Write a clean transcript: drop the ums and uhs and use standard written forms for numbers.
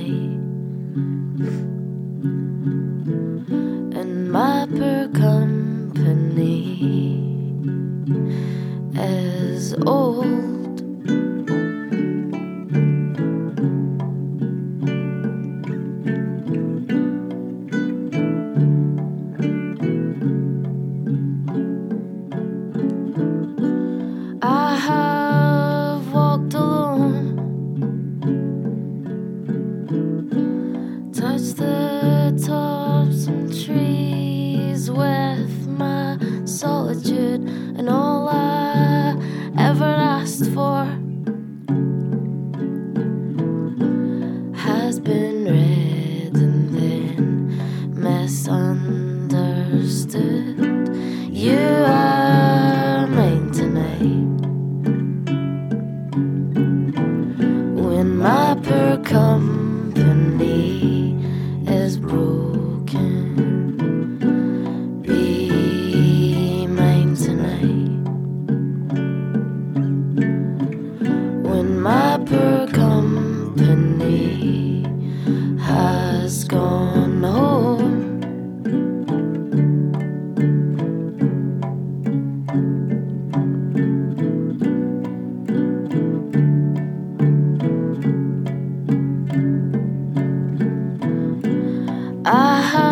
tonight, and my per company is old. I have walked alone, touched the tops of trees with my solitude, and all I ever asked for has been read and then misunderstood. You are mine tonight, when my per company is broken. Be mine tonight, when my per company has gone home. I